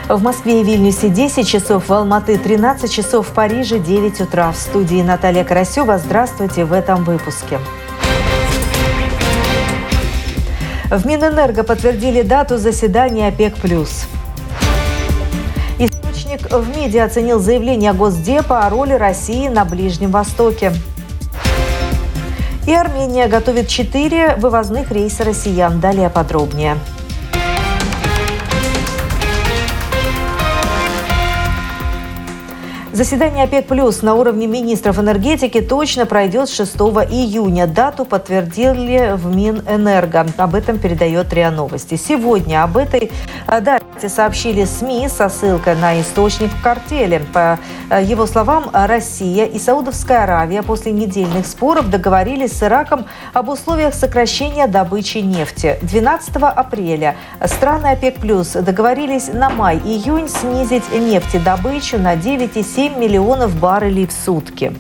В Москве и Вильнюсе 10 часов, в Алматы 13 часов, в Париже 9 утра. В студии Наталья Карасева. Здравствуйте в этом выпуске. В Минэнерго подтвердили дату заседания ОПЕК+. Источник в МИДе оценил заявление Госдепа о роли России на Ближнем Востоке. И Армения готовит 4 вывозных рейса россиян. Далее подробнее. Заседание ОПЕК+ на уровне министров энергетики точно пройдет 6 июня. Дату подтвердили в Минэнерго. Об этом передает РИА Новости. Сегодня об этой дате сообщили СМИ со ссылкой на источник в картеле. По его словам, Россия и Саудовская Аравия после недельных споров договорились с Ираком об условиях сокращения добычи нефти. 12 апреля страны ОПЕК+ договорились на май-июнь снизить нефтедобычу на 9,7 миллионов баррелей в сутки.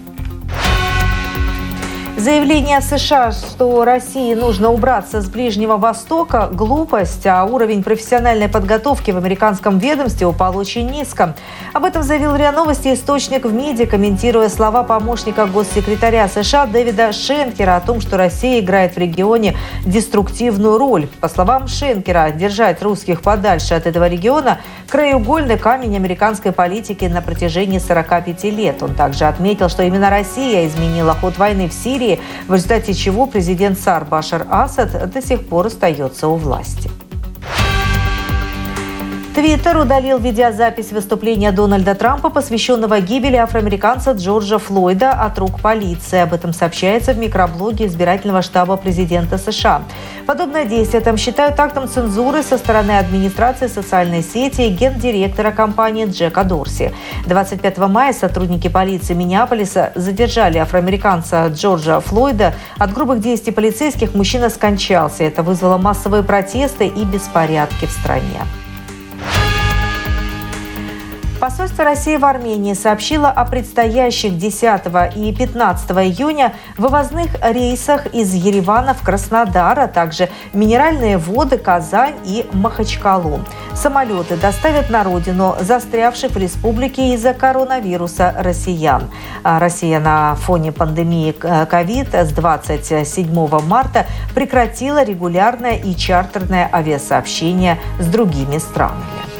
Заявление США, что России нужно убраться с Ближнего Востока – глупость, а уровень профессиональной подготовки в американском ведомстве упал очень низко. Об этом заявил РИА Новости источник в МИДе, комментируя слова помощника госсекретаря США Дэвида Шенкера о том, что Россия играет в регионе деструктивную роль. По словам Шенкера, держать русских подальше от этого региона – краеугольный камень американской политики на протяжении 45 лет. Он также отметил, что именно Россия изменила ход войны в Сирии, в результате чего президент САР Башар Асад до сих пор остается у власти. Твиттер удалил видеозапись выступления Дональда Трампа, посвященного гибели афроамериканца Джорджа Флойда от рук полиции. Об этом сообщается в микроблоге избирательного штаба президента США. Подобное действие там считают актом цензуры со стороны администрации социальной сети и гендиректора компании Джека Дорси. 25 мая сотрудники полиции Миннеаполиса задержали афроамериканца Джорджа Флойда. От грубых действий полицейских мужчина скончался. Это вызвало массовые протесты и беспорядки в стране. Посольство России в Армении сообщило о предстоящих 10 и 15 июня вывозных рейсах из Еревана в Краснодар, а также Минеральные воды, Казань и Махачкалу. Самолеты доставят на родину застрявших в республике из-за коронавируса россиян. Россия на фоне пандемии ковид с 27 марта прекратила регулярное и чартерное авиасообщение с другими странами.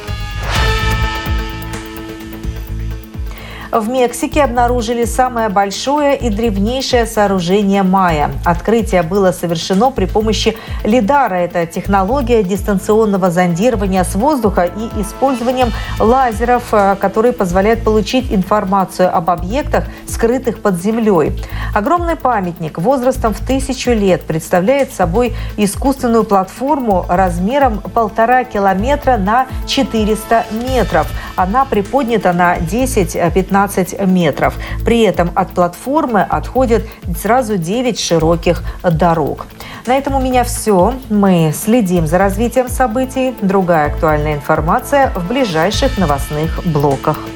В Мексике обнаружили самое большое и древнейшее сооружение майя. Открытие было совершено при помощи лидара. Это технология дистанционного зондирования с воздуха и использованием лазеров, которые позволяют получить информацию об объектах, скрытых под землей. Огромный памятник возрастом в 1000 лет представляет собой искусственную платформу размером 1,5 километра на 400 метров. Она приподнята на 10-15 метров. При этом от платформы отходят сразу 9 широких дорог. На этом у меня все. Мы следим за развитием событий. Другая актуальная информация в ближайших новостных блоках.